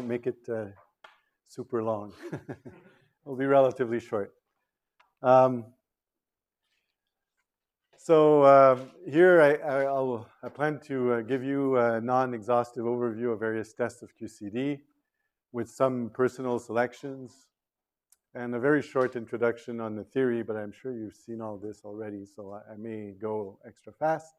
won't make it super long. It'll be relatively short. Here I plan to give you a non-exhaustive overview of various tests of QCD with some personal selections and a very short introduction on the theory, but I'm sure you've seen all this already, so I may go extra fast.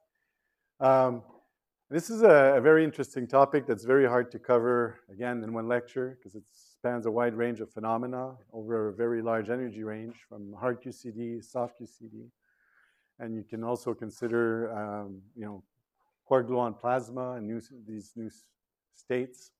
This is a very interesting topic that's very hard to cover, again, in one lecture, because it spans a wide range of phenomena over a very large energy range, from hard QCD, soft QCD. And you can also consider, quark gluon plasma and these new states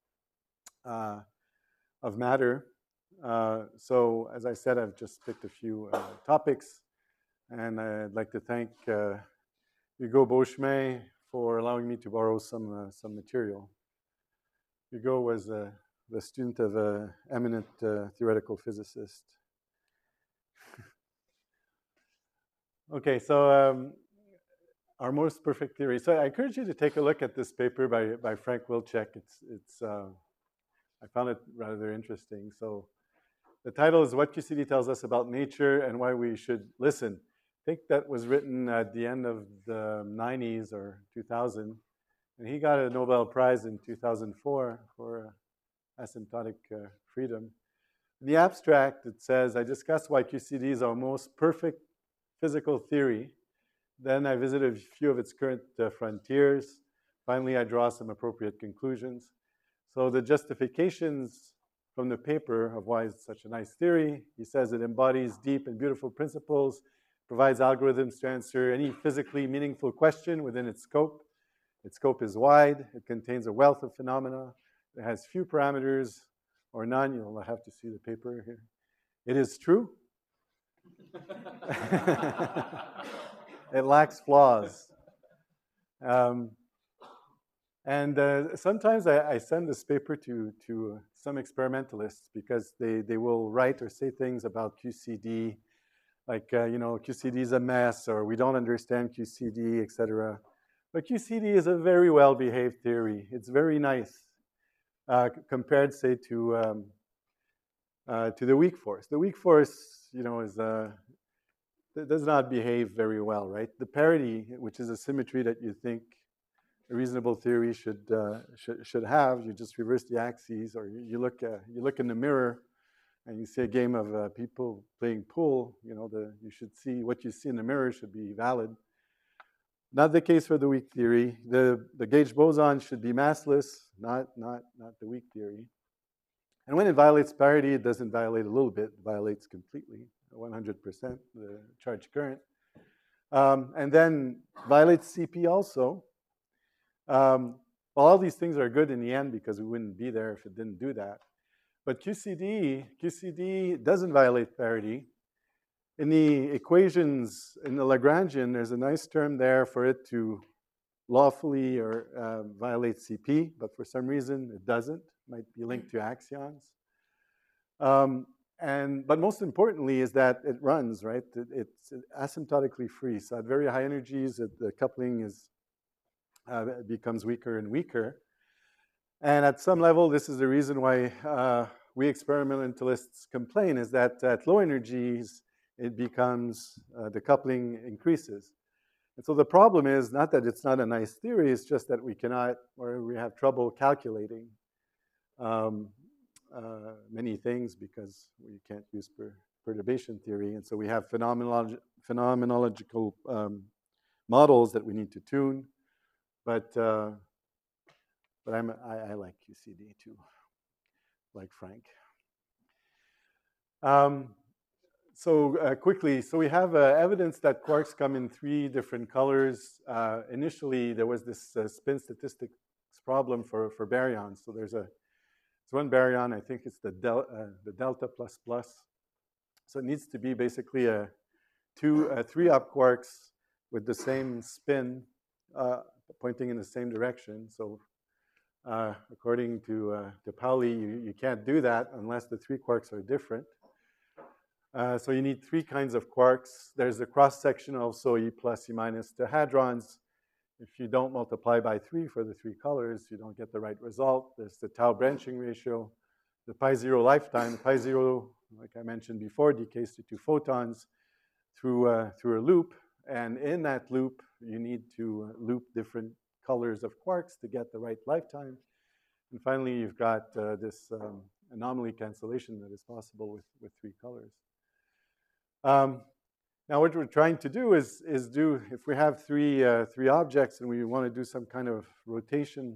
of matter. So, as I said, I've just picked a few topics, and I'd like to thank Hugo Beauchemin for allowing me to borrow some material. Hugo was the student of an eminent theoretical physicist. Okay, so our most perfect theory. So I encourage you to take a look at this paper by Frank Wilczek. I found it rather interesting. So the title is What QCD Tells Us About Nature and Why We Should Listen. I think that was written at the end of the 90s or 2000. And he got a Nobel Prize in 2004 for asymptotic freedom. In the abstract, it says, I discuss why QCD is our most perfect physical theory. Then I visit a few of its current frontiers. Finally, I draw some appropriate conclusions. So the justifications from the paper of why it's such a nice theory, he says it embodies deep and beautiful principles, provides algorithms to answer any physically meaningful question within its scope. Its scope is wide. It contains a wealth of phenomena. It has few parameters or none. You'll have to see the paper here. It is true. It lacks flaws. Sometimes I send this paper to some experimentalists because they will write or say things about QCD, like, QCD is a mess, or we don't understand QCD, etc. But QCD is a very well-behaved theory. It's very nice compared, say, to the weak force. The weak force, does not behave very well, right? The parity, which is a symmetry that you think a reasonable theory should have, you just reverse the axes, or you look in the mirror and you see a game of people playing pool. You should see what you see in the mirror should be valid. Not the case for the weak theory. The gauge boson should be massless, not the weak theory. And when it violates parity, it doesn't violate a little bit; it violates completely, 100% the charge current, and then violates CP also. Well, all these things are good in the end because we wouldn't be there if it didn't do that. But QCD doesn't violate parity. In the equations in the Lagrangian, there's a nice term there for it to lawfully or violate CP, but for some reason it doesn't. It might be linked to axions. But most importantly is that it runs, right? It's asymptotically free. So at very high energies, the coupling becomes weaker and weaker. And at some level, this is the reason why we experimentalists complain, is that at low energies, it becomes, the coupling increases. And so the problem is not that it's not a nice theory, it's just that we cannot, or we have trouble calculating many things because we can't use perturbation theory. And so we have phenomenological models that we need to tune. But I like QCD too, like Frank. Quickly, so we have evidence that quarks come in 3 different colors. Initially, there was this spin statistics problem for baryons. So there's one baryon, I think it's the delta plus plus. So it needs to be basically 3-up quarks with the same spin pointing in the same direction. So according to Pauli, you can't do that unless the 3 quarks are different. So you need 3 kinds of quarks. There's a cross-section also, E plus, E minus. The hadrons if you don't multiply by 3 for the 3 colors, you don't get the right result. There's the tau branching ratio, the pi zero lifetime. The pi zero, like I mentioned before, decays to 2 photons through a loop. And in that loop, you need to loop different colors of quarks to get the right lifetime. And finally, you've got this anomaly cancellation that is possible with 3 colors. Now, what we're trying to do is do, if we have three objects and we want to do some kind of rotation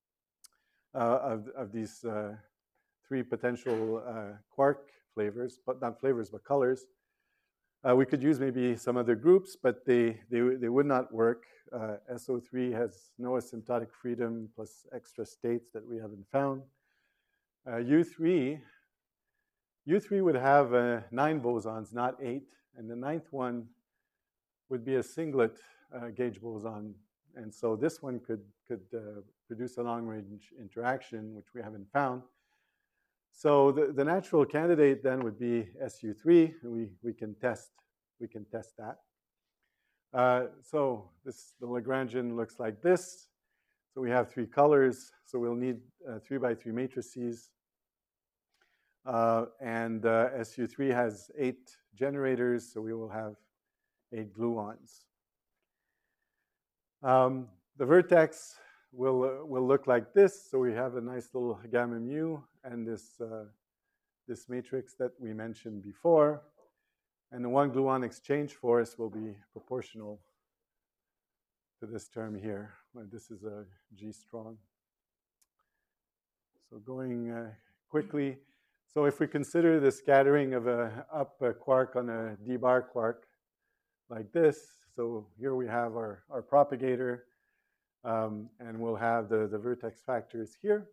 of these 3 potential quark flavors, but not flavors, but colors, we could use maybe some other groups, but they would not work. SO3 has no asymptotic freedom plus extra states that we haven't found. U3 would have 9 bosons, not 8. And the 9th one would be a singlet gauge boson. And so this one could produce a long-range interaction, which we haven't found. So the natural candidate then would be SU3, and we can test that. So the Lagrangian looks like this. So we have 3 colors. So we'll need 3 by 3 matrices. And SU3 has 8 generators, so we will have 8 gluons. The vertex will look like this. So we have a nice little gamma mu and this matrix that we mentioned before. And the 1 gluon exchange force will be proportional to this term here. This is a G strong. So going quickly. So if we consider the scattering of a quark on a d bar quark like this, so here we have our propagator, and we'll have the vertex factors here.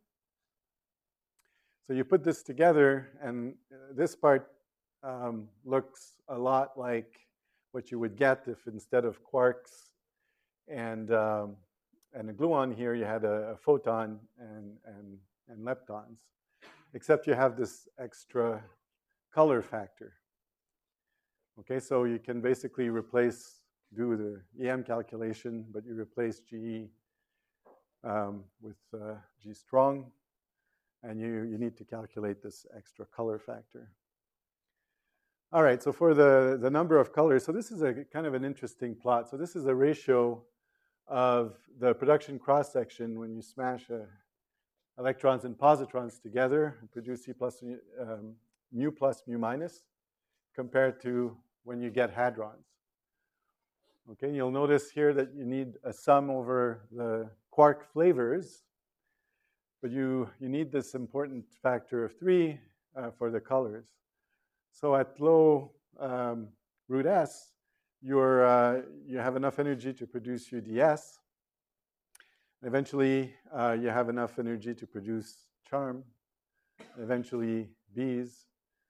So you put this together, and this part looks a lot like what you would get if instead of quarks and a gluon here, you had a photon and leptons. Except you have this extra color factor. Okay, so you can basically do the EM calculation, but you replace GE with G strong, and you need to calculate this extra color factor. All right, so for the number of colors, so this is a kind of an interesting plot. So this is a ratio of the production cross-section when you smash electrons and positrons together and produce mu plus mu minus compared to when you get hadrons. Okay, you'll notice here that you need a sum over the quark flavors, but you need this important factor of 3 for the colors. So at low root S, you have enough energy to produce UDS. Eventually, you have enough energy to produce charm, eventually bees.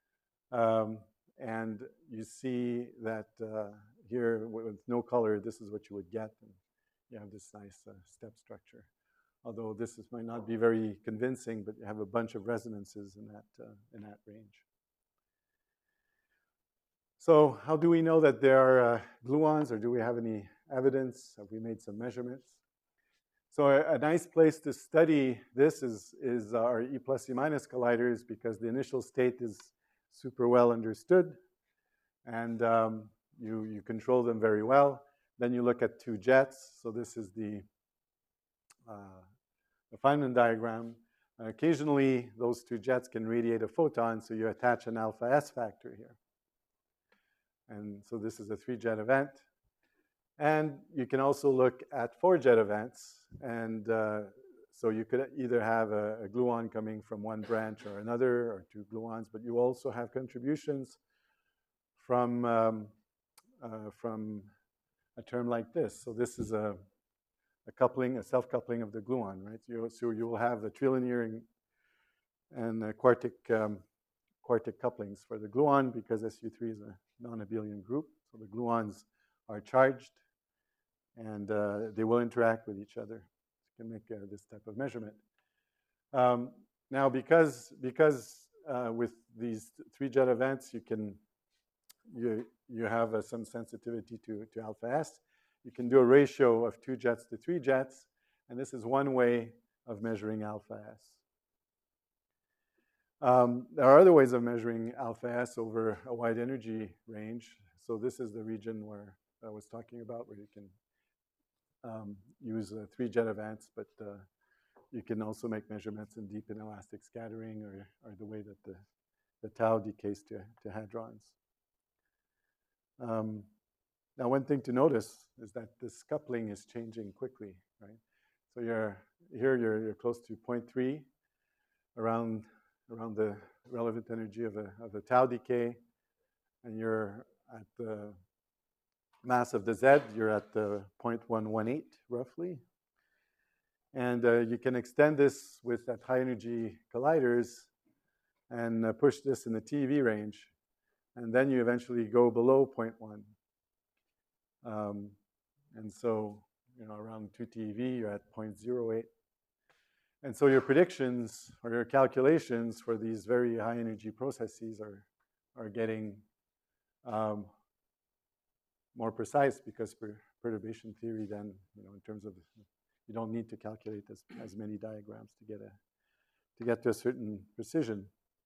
And you see that here with no color, this is what you would get. And you have this nice step structure. Although this might not be very convincing, but you have a bunch of resonances in that range. So how do we know that there are gluons, or do we have any evidence? Have we made some measurements? So a nice place to study this is our E plus E minus colliders, because the initial state is super well understood, and you control them very well. Then you look at 2 jets. So this is the Feynman diagram. Occasionally, those 2 jets can radiate a photon, so you attach an alpha S factor here. And so this is a 3-jet event. And you can also look at 4-jet events. And so you could either have a gluon coming from one branch or another, or 2 gluons, but you also have contributions from a term like this. So this is a coupling, a self-coupling of the gluon, right? So you will have a trilinear and quartic couplings for the gluon, because SU3 is a non-abelian group. So the gluons are charged, and they will interact with each other. You can make this type of measurement. Now, because with these 3-jet events, you have some sensitivity to alpha S. you can do a ratio of 2 jets to 3 jets, and this is one way of measuring alpha S. There are other ways of measuring alpha S over a wide energy range. So this is the region where I was talking about, where you can use 3 jet events, but you can also make measurements in deep inelastic scattering or the way that the tau decays to hadrons. Now, one thing to notice is that this coupling is changing quickly, right? So you're close to 0.3 around the relevant energy of a tau decay, and you're at the mass of the Z, you're at the 0.118 roughly. And you can extend this with at high energy colliders and push this in the TeV range. And then you eventually go below 0.1. And so, around 2 TeV, you're at 0.08. And so your predictions or your calculations for these very high energy processes are getting more precise, because perturbation theory then, in terms of, you don't need to calculate as many diagrams to get to a certain precision.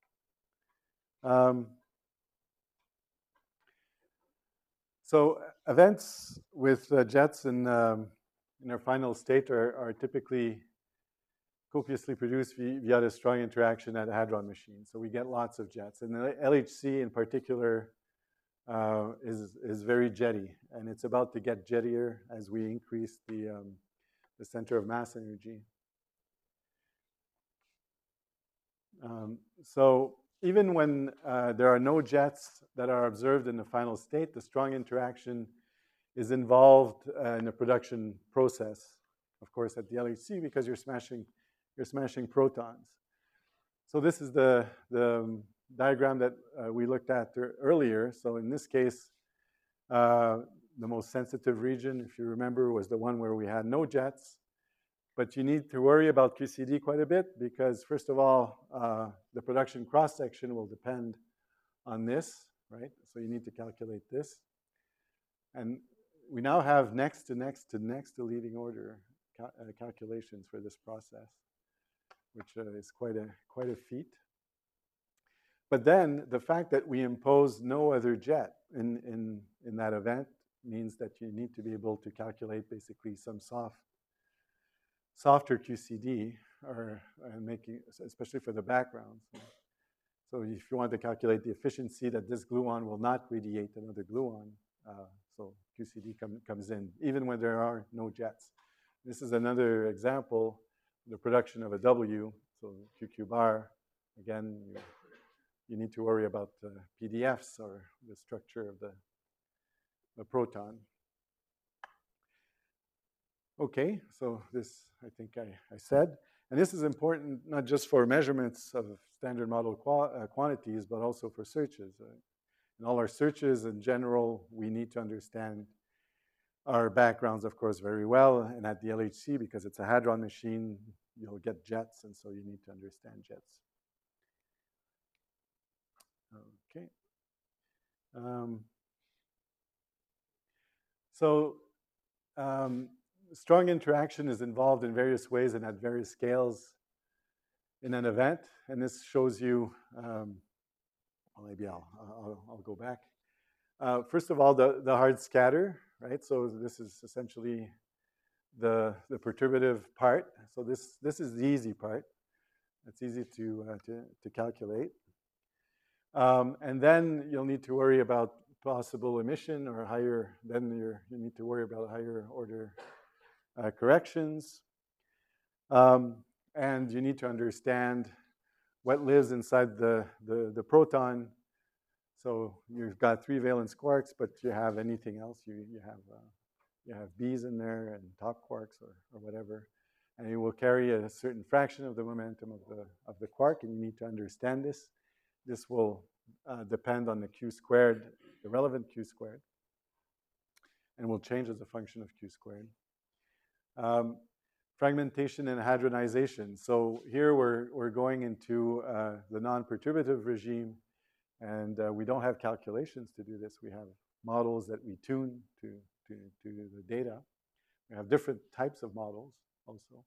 So events with jets in their final state are typically copiously produced via the strong interaction at a hadron machine. So we get lots of jets. And the LHC in particular is very jetty. And it's about to get jettier as we increase the center of mass energy. So even when there are no jets that are observed in the final state, the strong interaction is involved in the production process, of course, at the LHC, because you're smashing protons. So this is the diagram that we looked at earlier. So in this case, the most sensitive region, if you remember, was the one where we had no jets. But you need to worry about QCD quite a bit, because first of all, the production cross-section will depend on this, right? So you need to calculate this. And we now have next to leading order calculations for this process, which is quite a feat. But then the fact that we impose no other jet in that event means that you need to be able to calculate basically some softer QCD, or making, especially for the backgrounds. So if you want to calculate the efficiency that this gluon will not radiate another gluon, so QCD comes in, even when there are no jets. This is another example, the production of a W, so QQ bar. Again, you need to worry about PDFs, or the structure of the proton. Okay, so this I think I said. And this is important not just for measurements of standard model quantities, but also for searches. In all our searches in general, we need to understand our backgrounds, of course, very well. And at the LHC, because it's a hadron machine, you'll get jets, and so you need to understand jets. Okay. Strong interaction is involved in various ways and at various scales in an event. And this shows you, well, maybe I'll go back. First of all, the hard scatter, right? So this is essentially the perturbative part. So this is the easy part. It's easy to calculate. And then you'll need to worry about possible emission or higher. Then you need to worry about higher order corrections. And you need to understand what lives inside the proton. So you've got 3 valence quarks, but you have anything else. You have B's in there and top quarks or whatever, and it will carry a certain fraction of the momentum of the quark, and you need to understand this. This will depend on the Q squared, the relevant Q squared, and will change as a function of Q squared. Fragmentation and hadronization. So here we're going into the non-perturbative regime, and we don't have calculations to do this. We have models that we tune to to the data. We have different types of models also,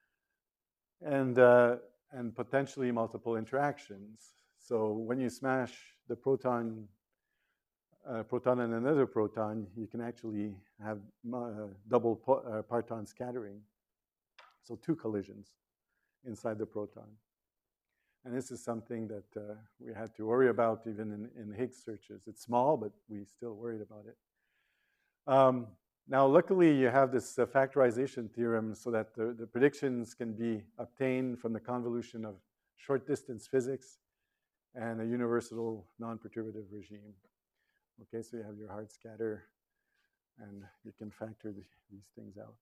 and potentially multiple interactions. So when you smash the proton and another proton, you can actually have double parton scattering. So two collisions inside the proton. And this is something that we had to worry about even in Higgs searches. It's small, but we still worried about it. Now, luckily, you have this factorization theorem so that the predictions can be obtained from the convolution of short distance physics and a universal non-perturbative regime. Okay, so you have your hard scatter, and you can factor these things out.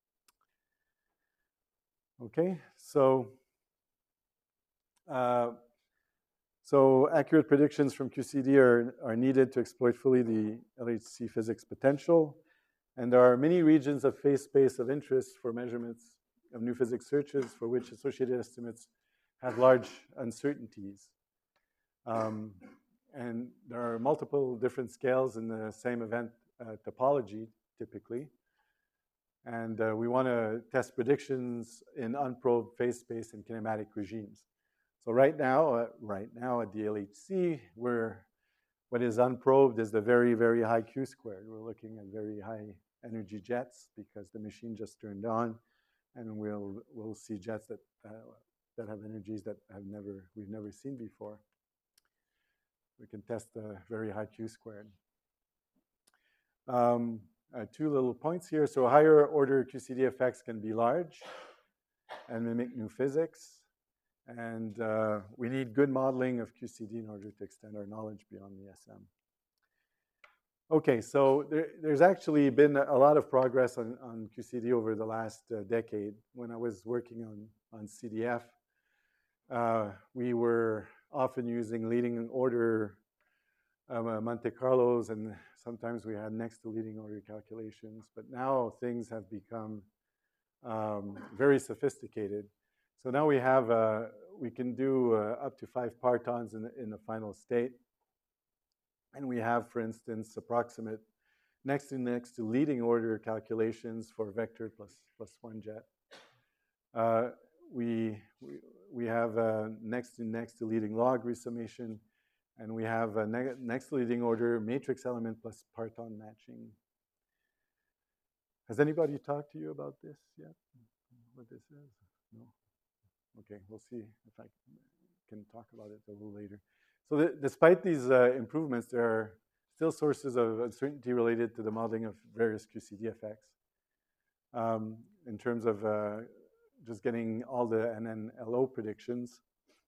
Okay, so accurate predictions from QCD are needed to exploit fully the LHC physics potential. And there are many regions of phase space of interest for measurements of new physics searches for which associated estimates have large uncertainties. And there are multiple different scales in the same event topology, typically. And we want to test predictions in unprobed phase space and kinematic regimes. So right now at the LHC, what is unprobed is the very, very high Q squared. We're looking at very high energy jets because the machine just turned on, and we'll see jets that have energies that we've never seen before. We can test the very high Q squared. Two little points here. So higher order QCD effects can be large and mimic new physics. And we need good modeling of QCD in order to extend our knowledge beyond the SM. Okay, so there's actually been a lot of progress on QCD over the last decade. When I was working on CDF, we were often using leading order Monte Carlos, and sometimes we had next to leading order calculations. But now things have become very sophisticated. So now we can do up to 5 partons in the final state. And we have, for instance, approximate next to leading order calculations for vector plus 1 jet. We have next to leading log resummation, and we have a next to leading order matrix element plus parton matching. Has anybody talked to you about this yet? What this is? No? Okay, we'll see if I can talk about it a little later. So despite these improvements, there are still sources of uncertainty related to the modeling of various QCD effects. In terms of just getting all the NNLO predictions.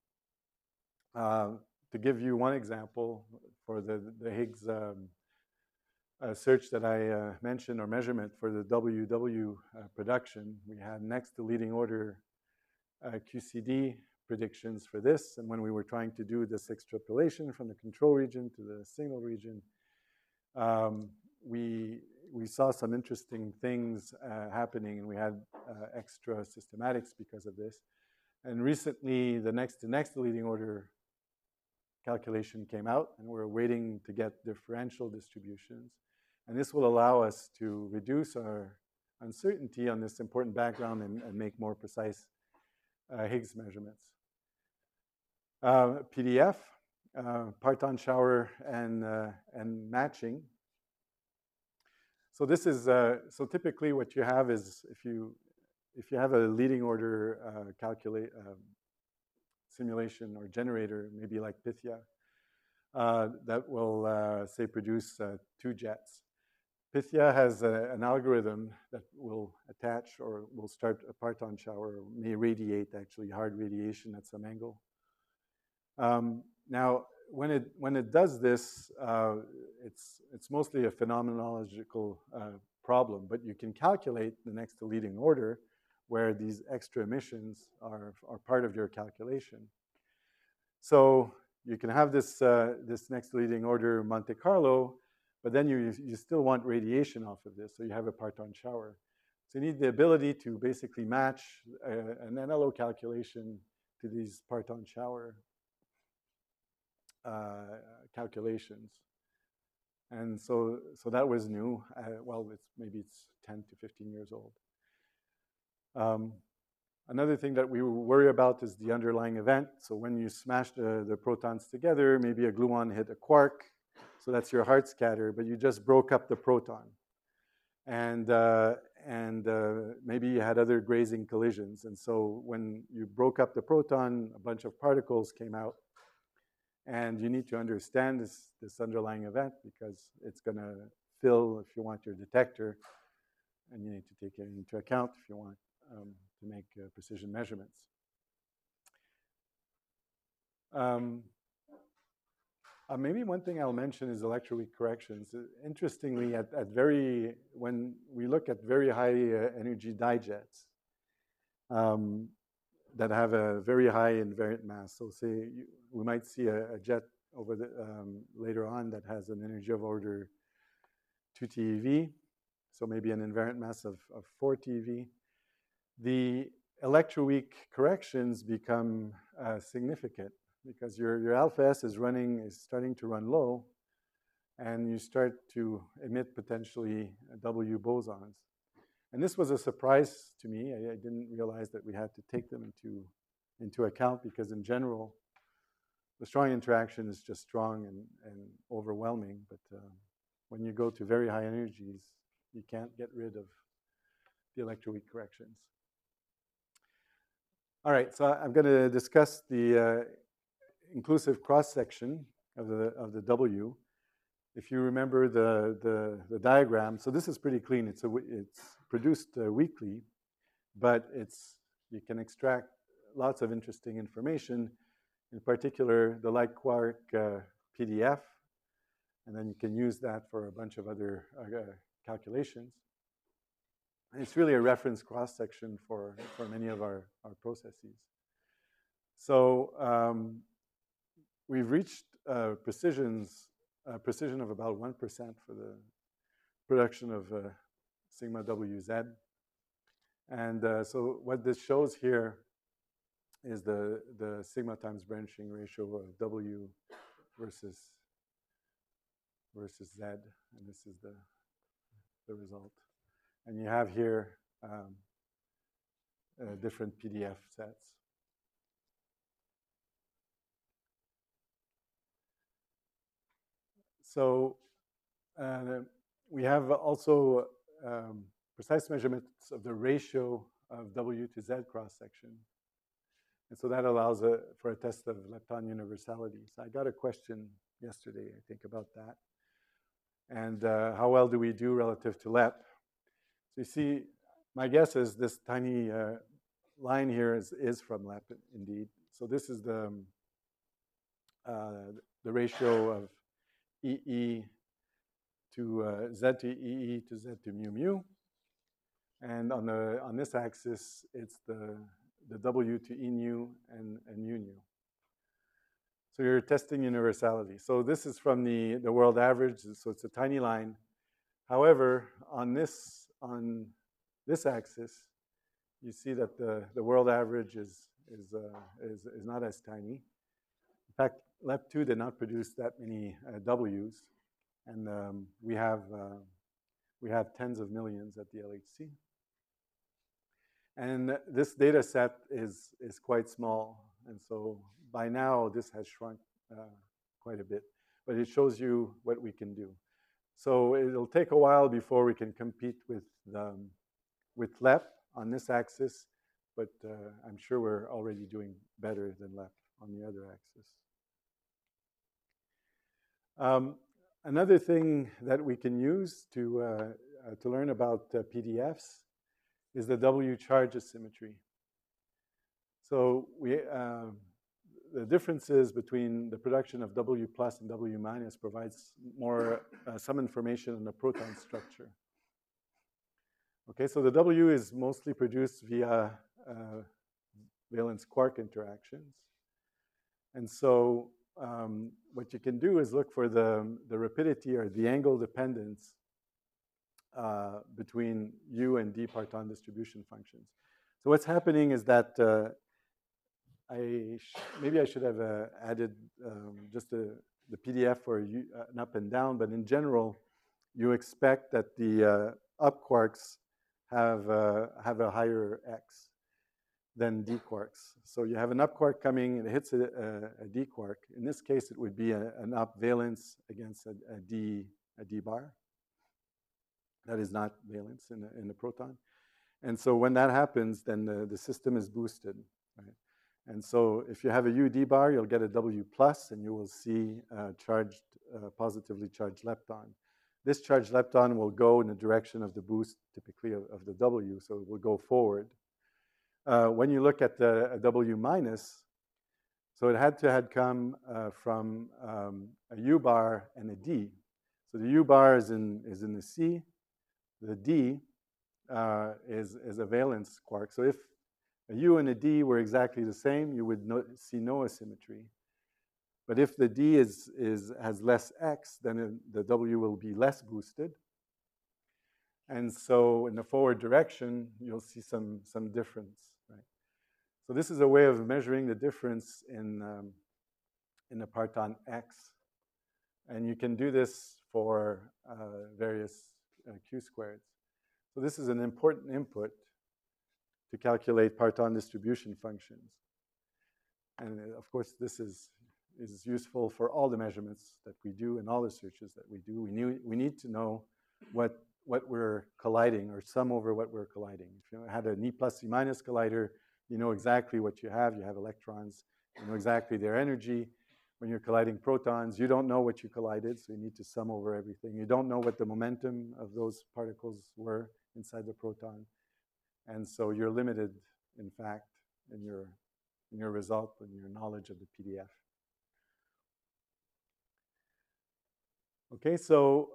To give you one example, for the Higgs search that I mentioned, or measurement for the WW production, we had next to leading order QCD predictions for this. And when we were trying to do this extrapolation from the control region to the signal region, we saw some interesting things happening, and we had extra systematics because of this. And recently, the next to leading order calculation came out, and we're waiting to get differential distributions. And this will allow us to reduce our uncertainty on this important background and make more precise Higgs measurements. PDF, parton shower and matching. So this is so typically what you have is if you have a leading order simulation or generator, maybe like Pythia, that will say produce 2 jets. Pythia has an algorithm that will attach or will start a parton shower, or may radiate actually hard radiation at some angle. Now, when it does this, it's mostly a phenomenological problem, but you can calculate the next to leading order where these extra emissions are part of your calculation. So you can have this next to leading order Monte Carlo, but then you still want radiation off of this, so you have a parton shower. So you need the ability to basically match an NLO calculation to these parton shower calculations. And so that was new. Well, maybe it's 10 to 15 years old. Another thing that we worry about is the underlying event. So when you smash the protons together, maybe a gluon hit a quark. So that's your hard scatter, but you just broke up the proton. And maybe you had other grazing collisions. And so when you broke up the proton, a bunch of particles came out. And you need to understand this underlying event because it's going to fill, if you want, your detector. And you need to take it into account if you want to make precision measurements. Maybe one thing I'll mention is electroweak corrections. Interestingly, when we look at very high energy dye jets that have a very high invariant mass. So say we might see a jet over later on that has an energy of order 2 TeV, so maybe an invariant mass of 4 TeV. The electroweak corrections become significant because your alpha S is starting to run low, and you start to emit potentially W bosons. And this was a surprise to me. I didn't realize that we had to take them into account because in general, the strong interaction is just strong and overwhelming. But when you go to very high energies, you can't get rid of the electroweak corrections. All right, so I'm going to discuss the inclusive cross-section of the W. If you remember the diagram, so this is pretty clean. It's produced weekly, but you can extract lots of interesting information, in particular the light quark PDF, and then you can use that for a bunch of other calculations. And it's really a reference cross-section for many of our processes. So we've reached precision of about 1% for the production of sigma WZ. And so what this shows here is the sigma times branching ratio of W versus Z, and this is the result. And you have here different PDF sets. So we have also precise measurements of the ratio of W to Z cross-section. And so that allows for a test of lepton universality. So I got a question yesterday, I think, about that. And how well do we do relative to LEP? So you see, my guess is this tiny line here is from LEP, indeed. So this is the ratio of EE to Z to EE to Z to mu mu. And on this axis, it's the W to E nu and mu nu. So you're testing universality. So this is from the world average, so it's a tiny line. However, on this axis, you see that the world average is not as tiny. In fact, LEP2 did not produce that many W's, and we have tens of millions at the LHC. And this data set is quite small, and so by now this has shrunk quite a bit, but it shows you what we can do. So it'll take a while before we can compete with LEP on this axis, but I'm sure we're already doing better than LEP on the other axis. Another thing that we can use to learn about PDFs is the W charge asymmetry. So the differences between the production of W plus and W minus provides some information on the proton structure. Okay, so the W is mostly produced via valence quark interactions. And so what you can do is look for the rapidity or the angle dependence between U and D parton distribution functions. So what's happening is that maybe I should have added just the PDF for an up and down, but in general, you expect that the up quarks have a higher X than D quarks. So you have an up quark coming and it hits a D quark. In this case, it would be an up valence against a D bar. That is not valence in the proton. And so when that happens, then the system is boosted, right? And so if you have a UD bar, you'll get a W plus, and you will see a positively charged lepton. This charged lepton will go in the direction of the boost, typically of the W, so it will go forward. When you look at the W minus, so it had to come from a U bar and a D. So the U bar is in the C. The D is a valence quark. So if a U and a D were exactly the same, you would see no asymmetry. But if the D has less X, then the W will be less boosted. And so in the forward direction, you'll see some difference, right? So this is a way of measuring the difference in the parton X. And you can do this for various Q squareds. So this is an important input to calculate parton distribution functions. And of course, this is useful for all the measurements that we do and all the searches that we do. We need to know what we're colliding, or sum over what we're colliding. If you had an E plus E minus collider, you know exactly what you have. You have electrons. You know exactly their energy. When you're colliding protons, you don't know what you collided, so you need to sum over everything. You don't know what the momentum of those particles were inside the proton. And so you're limited, in fact, in your result and your knowledge of the PDF. Okay, so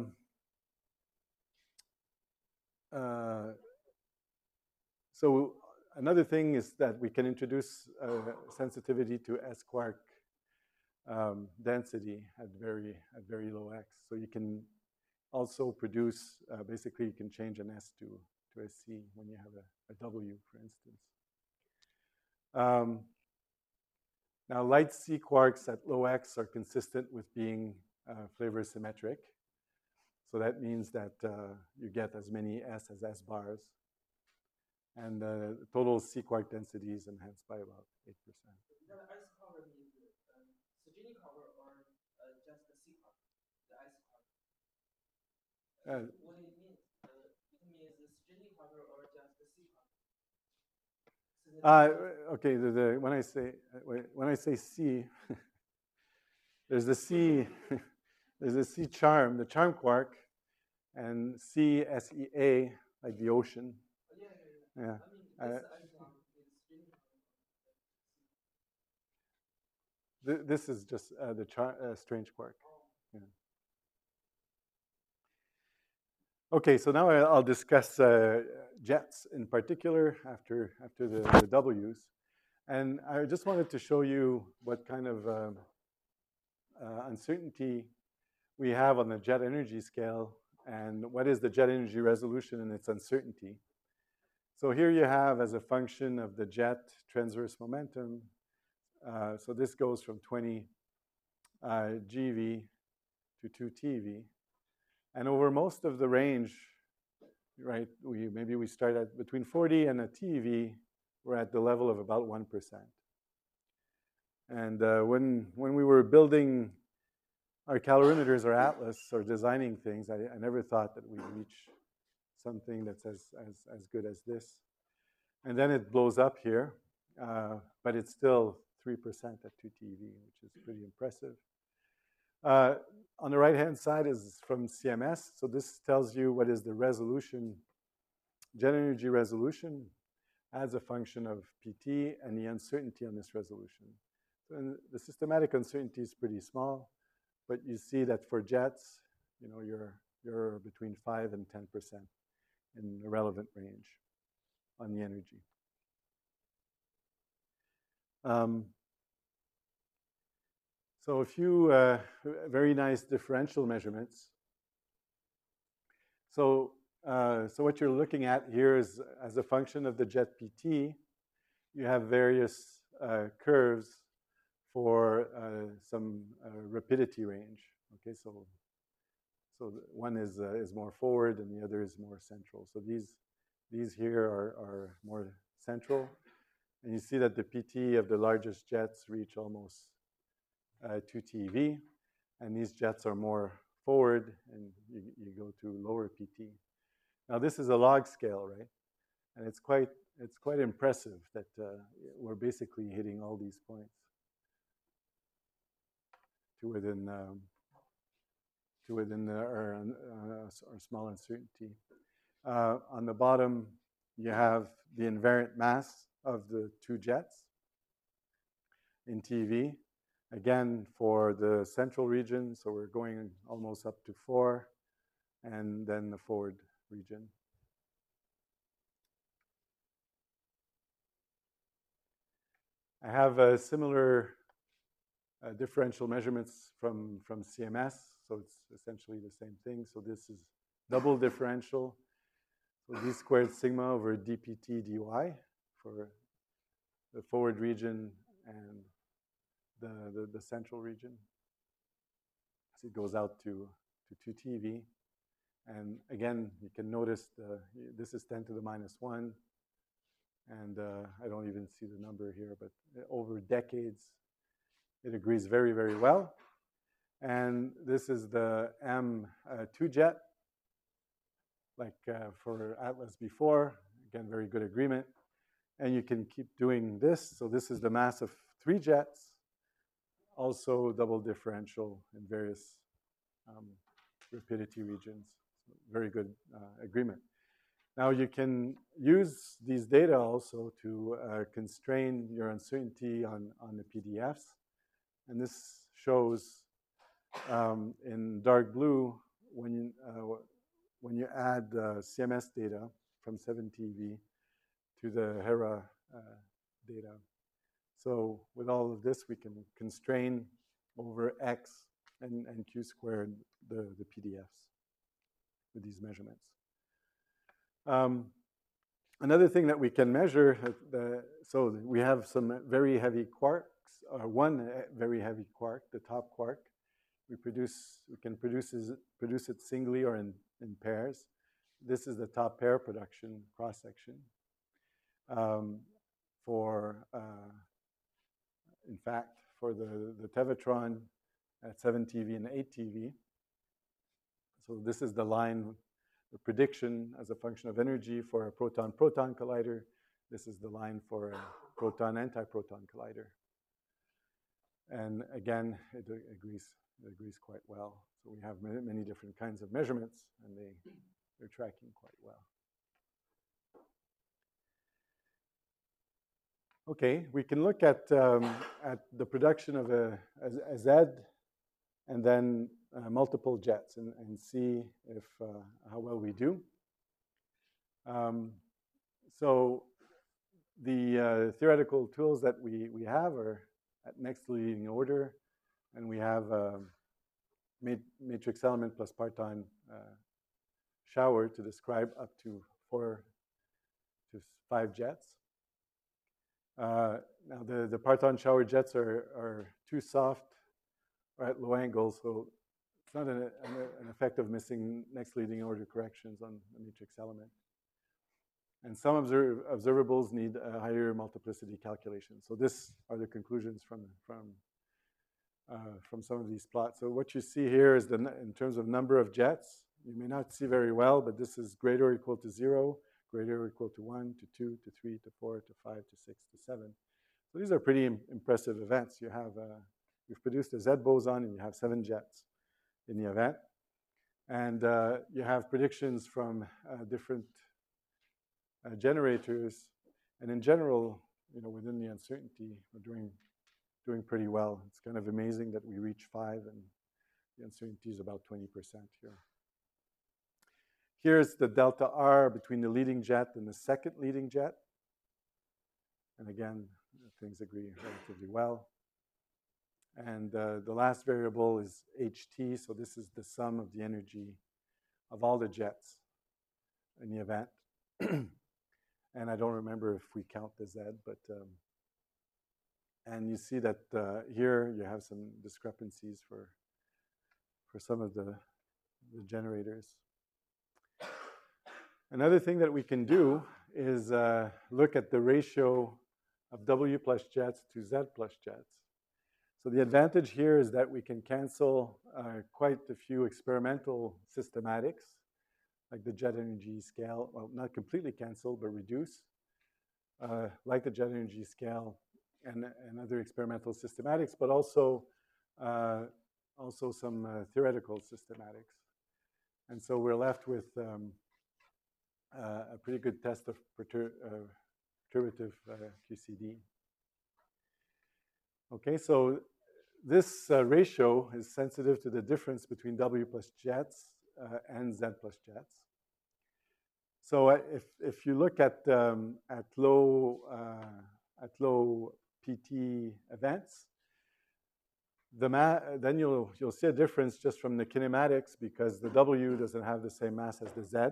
so another thing is that we can introduce sensitivity to S quark density at very low X. So you can also produce, basically you can change an S to a C when you have a W, for instance. Now light C quarks at low X are consistent with being flavor symmetric. So that means that you get as many S as S bars. And the total C quark density is enhanced by about 8%. The S cover means Sugini cover or just the C cover, the S cover? What it means? It means the Sugini cover or just the C cover? Okay, when I say C, there's the C, there's the C charm, the charm quark, and C SEA, like the ocean. Yeah. This is just the strange quark. Yeah. Okay, so now I'll discuss jets in particular after the W's. And I just wanted to show you what kind of uncertainty we have on the jet energy scale and what is the jet energy resolution and its uncertainty. So here you have, as a function of the jet transverse momentum, so this goes from 20 GeV to 2 TeV. And over most of the range, right, maybe we start at between 40 and a TeV, we're at the level of about 1%. And when we were building our calorimeters or Atlas or designing things, I never thought that we'd reach something that's as good as this. And then it blows up here, but it's still 3% at 2 TeV, which is pretty impressive. On the right-hand side is from CMS. So this tells you what is the resolution, jet energy resolution, as a function of PT and the uncertainty on this resolution. And the systematic uncertainty is pretty small, but you see that for jets, you know, you're between 5 and 10% in the relevant range on the energy. So a few very nice differential measurements. So what you're looking at here is, as a function of the jet PT, you have various curves for some rapidity range. Okay, so one is more forward and the other is more central. So these here are more central, and you see that the PT of the largest jets reach almost 2 TeV, and these jets are more forward, and you go to lower PT. Now this is a log scale, right? And it's quite impressive that we're basically hitting all these points to within our small uncertainty. On the bottom, you have the invariant mass of the two jets in TeV. Again, for the central region, so we're going almost up to 4, and then the forward region. I have a similar differential measurements from CMS, so it's essentially the same thing. So this is double differential, so d squared sigma over dpt dy for the forward region and the central region. So it goes out to 2 TeV. And again, you can notice this is 10 to the minus 1. And I don't even see the number here, but over decades, it agrees very, very well. And this is the M2 jet, like for Atlas before. Again, very good agreement. And you can keep doing this. So this is the mass of 3 jets, also double differential in various rapidity regions. So very good agreement. Now you can use these data also to constrain your uncertainty on the PDFs. And this shows in dark blue when you add CMS data from 7 TeV to the HERA data. So with all of this, we can constrain over X and Q squared the PDFs with these measurements. Another thing that we can measure, so we have some very heavy quarks, one very heavy quark, the top quark. We can produce it singly or in pairs. This is the top pair production cross-section. In fact, for the Tevatron at 7 TeV and 8 TeV. So this is the line, the prediction as a function of energy for a proton-proton collider. This is the line for a proton-antiproton collider. And again, it agrees quite well. So we have many different kinds of measurements, and they're tracking quite well. Okay, we can look at the production of a Z and then multiple jets and see how well we do. So the theoretical tools that we have are at next leading order, and we have matrix element plus parton shower to describe up to 4 to 5 jets. Now the parton shower jets are too soft or at low angles, so it's not an effect of missing next leading order corrections on the matrix element. And some observables need a higher multiplicity calculation. So these are the conclusions from some of these plots. So what you see here is in terms of number of jets, you may not see very well, but this is greater or equal to 0, greater or equal to 1, to 2, to 3, to 4, to 5, to 6, to 7. So these are pretty impressive events. You've produced a Z boson, and you have 7 jets in the event. And you have predictions from different generators. And in general, within the uncertainty, we're doing pretty well. It's kind of amazing that we reach 5, and the uncertainty is about 20% here. Here's the delta R between the leading jet and the second leading jet. And again, things agree relatively well. And the last variable is HT, so this is the sum of the energy of all the jets in the event. And I don't remember if we count the Z, but And you see that here you have some discrepancies for some of the generators. Another thing that we can do is look at the ratio of W plus jets to Z plus jets. So the advantage here is that we can cancel quite a few experimental systematics, like the jet energy scale. Well, not completely cancel, but reduce, like the jet energy scale and other experimental systematics, but also some theoretical systematics. And so we're left with a pretty good test of perturbative QCD. Okay, so this ratio is sensitive to the difference between W plus jets and Z plus jets. So if you look at low PT events, then you'll see a difference just from the kinematics because the W doesn't have the same mass as the Z.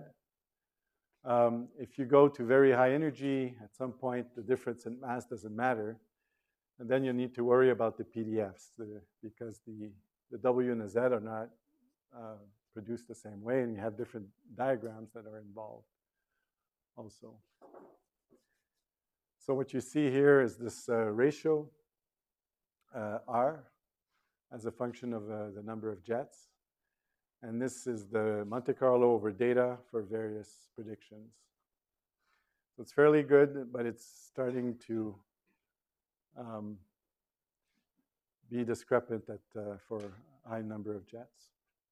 If you go to very high energy, at some point the difference in mass doesn't matter, and then you need to worry about the PDFs because the W and the Z are not produced the same way, and you have different diagrams that are involved also. So what you see here is this ratio, R, as a function of the number of jets. And this is the Monte Carlo over data for various predictions. So it's fairly good, but it's starting to be discrepant for a high number of jets.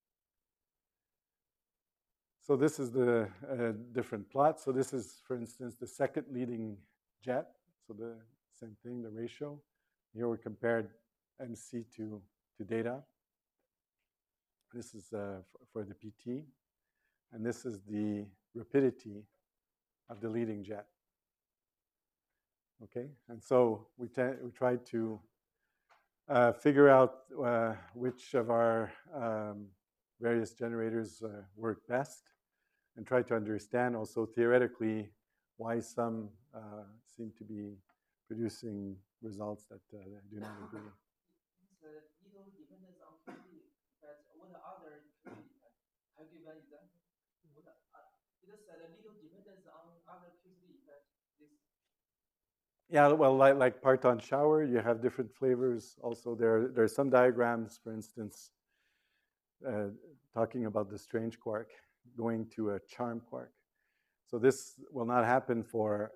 So this is the different plot. So this is, for instance, the second leading jet. So the same thing, the ratio. Here we compared MC to data. This is for the PT. And this is the rapidity of the leading jet. Okay, and so we tried to figure out which of our various generators work best, and try to understand also theoretically why some seem to be producing results that do not agree. Little dependence on QCD, but what other QCD effect? I'll give an example. It said a little dependence on other QCD effect. Yeah, well, like parton shower, you have different flavors. Also, there are some diagrams, for instance, talking about the strange quark going to a charm quark. So this will not happen for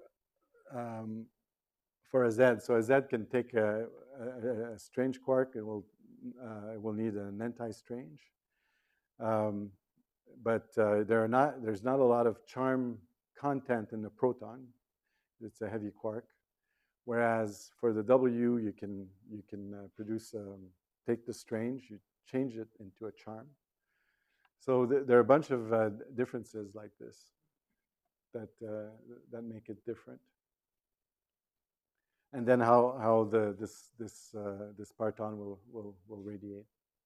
a Z. So a Z can take a strange quark. It will need an anti-strange. But there's not a lot of charm content in the proton. It's a heavy quark. Whereas for the W, you can produce take the strange, you change it into a charm. So there are a bunch of differences like this that make it different. And then how this parton will radiate.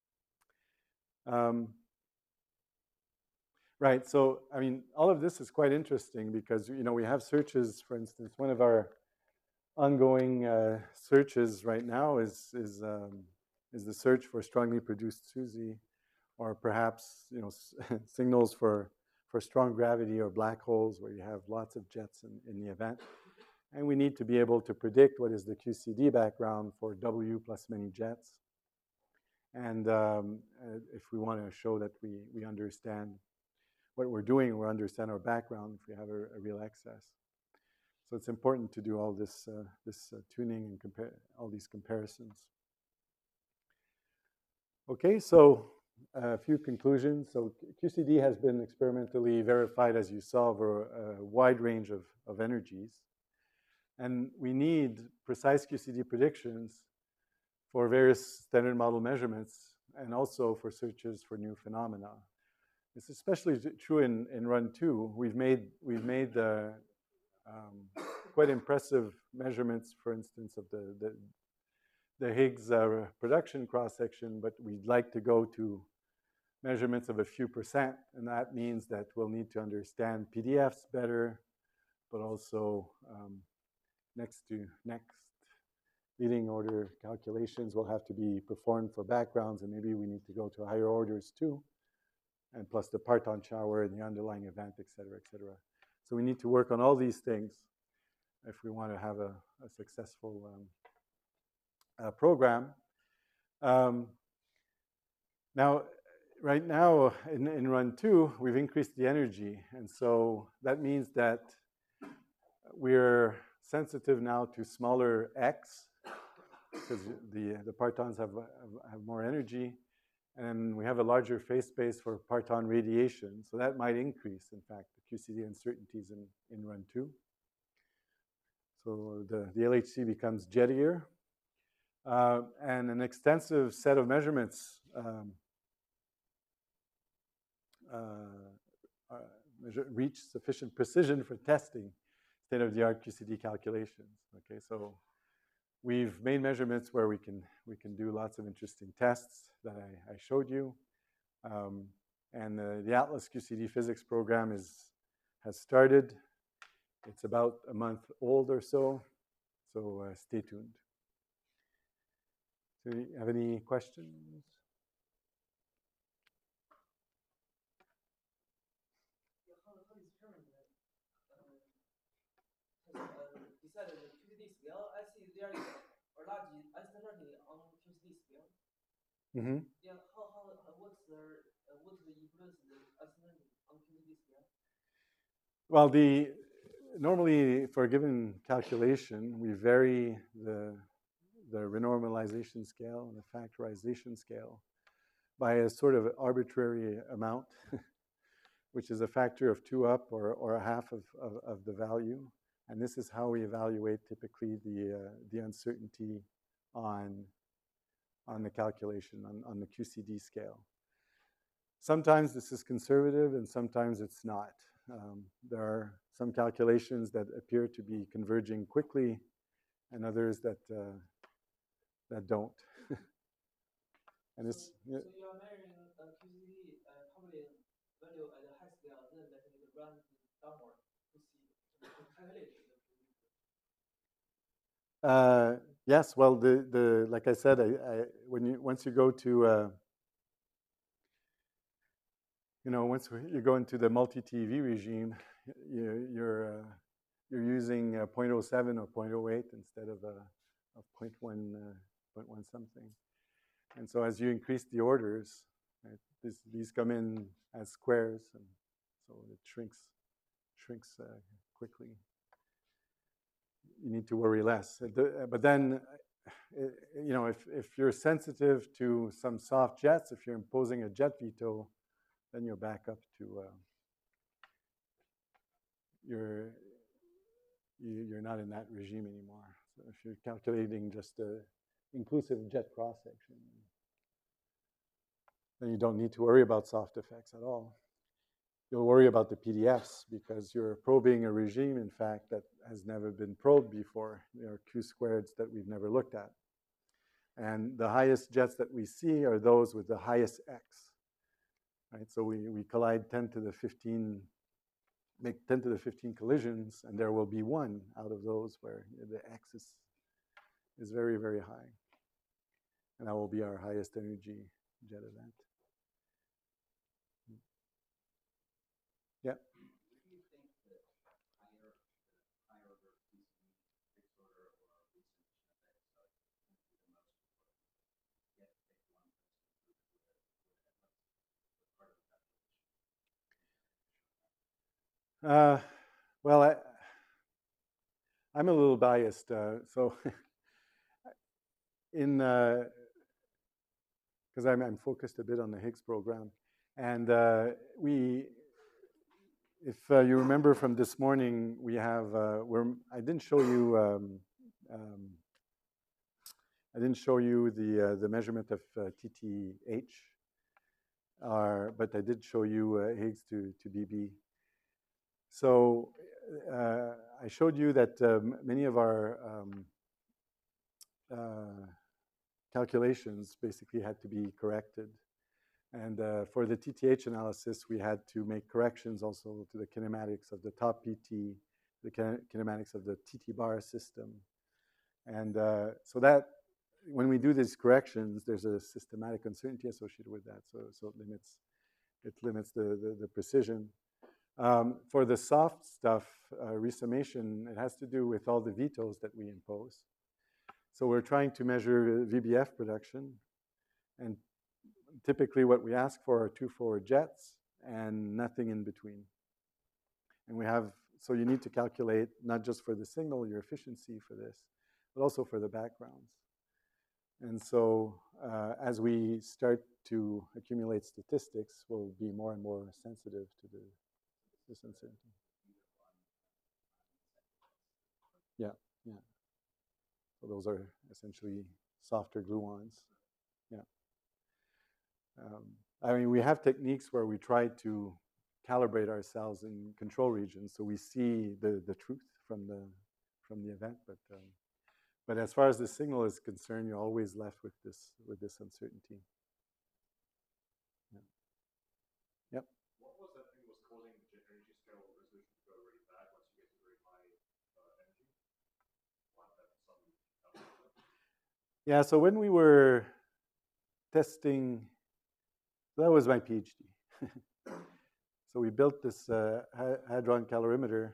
Right. So I mean, all of this is quite interesting because we have searches. For instance, one of our ongoing searches right now is the search for strongly produced SUSY, or perhaps signals for strong gravity or black holes where you have lots of jets in the event. And we need to be able to predict what is the QCD background for W plus many jets. And if we want to show that we understand what we're doing, we understand our background if we have a real excess. So it's important to do all this tuning and compare all these comparisons. Okay, so a few conclusions. So QCD has been experimentally verified, as you saw, over a wide range of energies. And we need precise QCD predictions for various standard model measurements and also for searches for new phenomena. It's especially true in Run 2. We've made quite impressive measurements, for instance, of the Higgs production cross-section, but we'd like to go to measurements of a few percent, and that means that we'll need to understand PDFs better, but also next leading order calculations will have to be performed for backgrounds, and maybe we need to go to higher orders too, and plus the parton shower and the underlying event, et cetera, et cetera. So we need to work on all these things if we want to have a successful program. Now, right now in run 2, we've increased the energy, and so that means that we're sensitive now to smaller x, because the partons have more energy, and we have a larger phase space for parton radiation, so that might increase, in fact, the QCD uncertainties in run 2. So the LHC becomes jettier, and an extensive set of measurements reach sufficient precision for testing state-of-the-art QCD calculations. Okay, so we've made measurements where we can do lots of interesting tests that I showed you, and the Atlas QCD physics program has started. It's about a month old or so stay tuned. So, do you have any questions? Beside the QCD scale, I see there is a large uncertainty on QCD scale. Mm-hmm. Yeah, what's the influence of the uncertainty on QCD scale? Well, normally for a given calculation, we vary the renormalization scale and the factorization scale by a sort of arbitrary amount, which is a factor of 2 up or a half of the value. And this is how we evaluate typically the uncertainty on the calculation, on the QCD scale. Sometimes this is conservative and sometimes it's not. There are some calculations that appear to be converging quickly and others that don't. And this, so you are measuring QCD probably value at a high scale, then let it run downward to calculate the yes, well, like I said, once you go to once you go into the multi-TeV regime, you're using 0.07 or 0.08 instead of 0.1 something. And so as you increase the orders, right, these come in as squares, and so it shrinks quickly. You need to worry less. But then, if you're sensitive to some soft jets, if you're imposing a jet veto, then you're back up to you're not in that regime anymore. So if you're calculating just the inclusive jet cross section, then you don't need to worry about soft effects at all. You'll worry about the PDFs because you're probing a regime, in fact, that has never been probed before. There are Q squareds that we've never looked at. And the highest jets that we see are those with the highest X. Right? So we collide 10 to the 15, make 10 to the 15 collisions, and there will be one out of those where the X is very, very high. And that will be our highest energy jet event. Yeah. Do you think that higher order QCD, fixed order, or resolution effects are going to be the most important? Yet pick one that's included with part of the calculation. Well, I'm a little biased, so because I'm focused a bit on the Higgs program, and if you remember from this morning, we have I didn't show you the measurement of TTH, but I did show you Higgs to BB. So I showed you that many of our calculations basically had to be corrected. And for the TTH analysis, we had to make corrections also to the kinematics of the top PT, the kinematics of the TT bar system, And so that when we do these corrections, there's a systematic uncertainty associated with that. So it limits the precision. For the soft stuff, resummation, it has to do with all the vetoes that we impose. So we're trying to measure VBF production, and typically what we ask for are 2 forward jets and nothing in between. And we have, so you need to calculate not just for the signal, your efficiency for this, but also for the backgrounds. And so as we start to accumulate statistics, we'll be more and more sensitive to this uncertainty. Yeah, yeah. So those are essentially softer gluons. Yeah. I mean, we have techniques where we try to calibrate ourselves in control regions, so we see the truth from the event. But as far as the signal is concerned, you're always left with this uncertainty. Yeah. Yep. What was that thing that was causing the energy scale resolution to go really bad once you get to very high energy? Yeah. So when we were testing, that was my PhD. So we built this hadron calorimeter.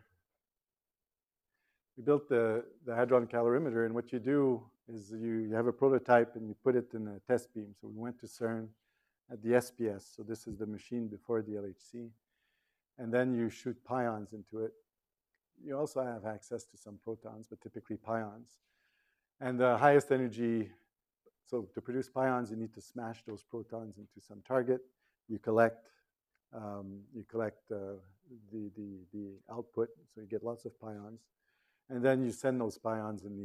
We built the hadron calorimeter, and what you do is you have a prototype and you put it in a test beam. So we went to CERN at the SPS. So this is the machine before the LHC. And then you shoot pions into it. You also have access to some protons, but typically pions. And the highest energy, so to produce pions, you need to smash those protons into some target. You collect the output, so you get lots of pions. And then you send those pions in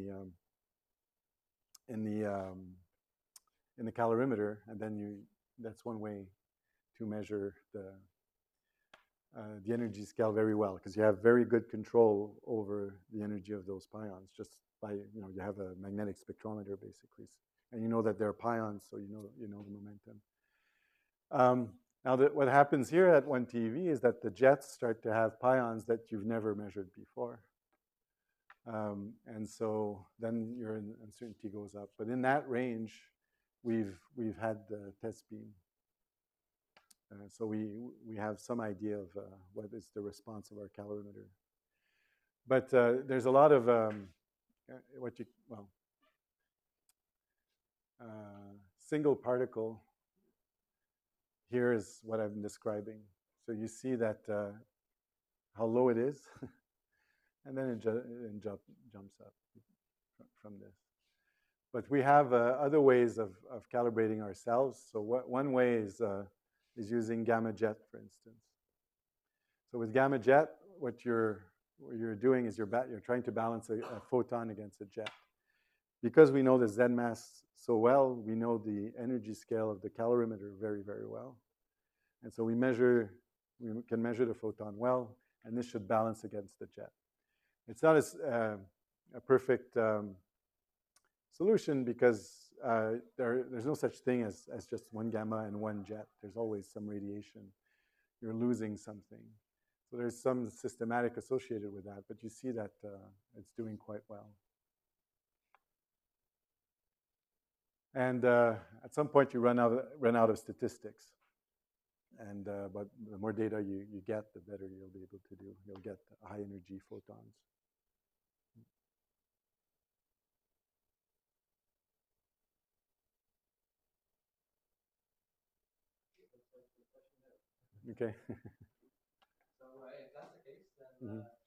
the calorimeter, and then that's one way to measure the energy scale very well, because you have very good control over the energy of those pions just by, you have a magnetic spectrometer basically, and you know that they're pions, so you know the momentum. Now, what happens here at 1TeV is that the jets start to have pions that you've never measured before. And so then your uncertainty goes up. But in that range, we've had the test beam. So we have some idea of what is the response of our calorimeter. But there's a lot of single particle. Here is what I'm describing. So you see that how low it is, and then it jumps up from this. But we have other ways of calibrating ourselves. So one way is using gamma jet, for instance. So with gamma jet, what you're doing is you're trying to balance a photon against a jet. Because we know the Z mass so well, we know the energy scale of the calorimeter very, very well. And so we can measure the photon well, and this should balance against the jet. It's not as a perfect solution because there's no such thing as just one gamma and one jet. There's always some radiation. You're losing something. So there's some systematic associated with that, but you see that it's doing quite well. And at some point, you run out of statistics. And but the more data you get, the better you'll be able to do. You'll get high energy photons. Okay. So if that's the case, then